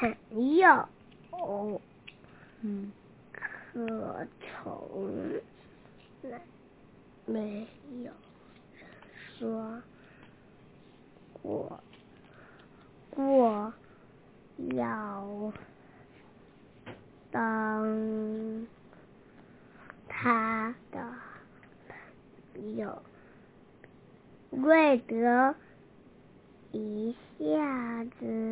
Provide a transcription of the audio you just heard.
朋友，可从来没有人说过要当他的朋友。瑞德一下子